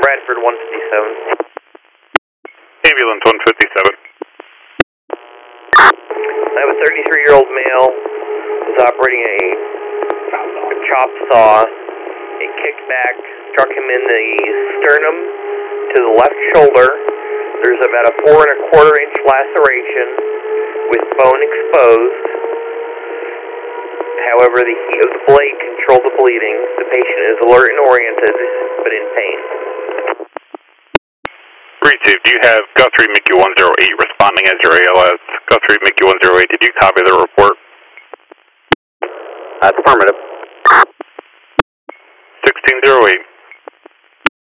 Bradford 157. Ambulance 157. I have a 33-year-old male who's operating a chop saw. A kickback struck him in the sternum to the left shoulder. There's about a 4¼ inch laceration with bone exposed. However, the heat of the blade controlled the bleeding. The patient is alert and oriented, but in pain. Receive, do you have Guthrie Mickey 108 responding as your ALS? Guthrie Mickey 108, did you copy the report? That's affirmative. 1608.